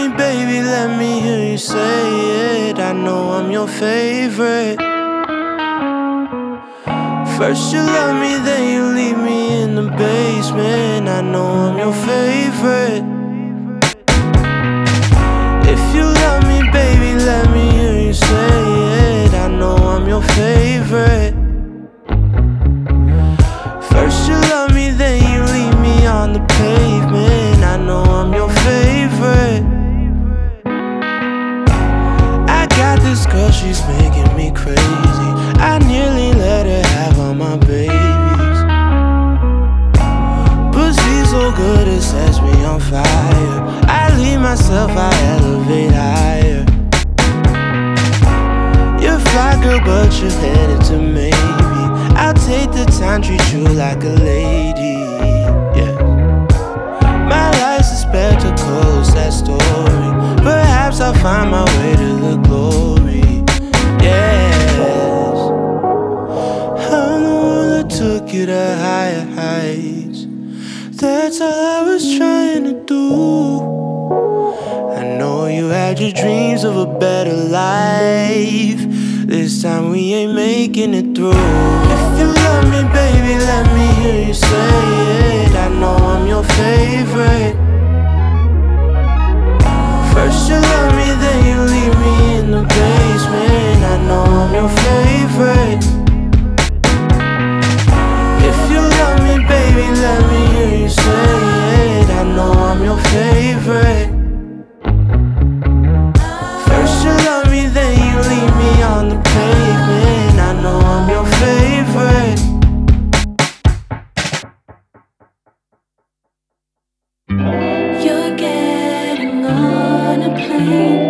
me, baby, let me hear you say it. I know I'm your favorite. First you love me, then you leave me in the basement. I know I'm your favorite. If you love me, baby, let me hear you say it. I know I'm your favorite. First you love me, then you leave me on the pavement. I know I'm your favorite. I got this girl, she's making me crazy. I nearly let her have all my babies. Pussy so good it sets me on fire. I leave myself, I elevate higher. You're fly girl, but you're headed to maybe. I'll take the time, treat you like a lady, yeah. My life's a spectacle, sad story. Perhaps I'll find my way to the glory, yes. I'm the one that took you to higher heights. That's all I was trying to do. I know you had your dreams of a better life. This time we ain't making it through. If you love me, baby, let me hear you say it. I know I'm your favorite. First you love me, then you leave me in the basement. I know I'm your favorite. If you love me, baby, let me hear you say it. I know I'm your favorite. First you love me, then you leave me on the pavement. I know I'm your favorite. You're getting on a plane.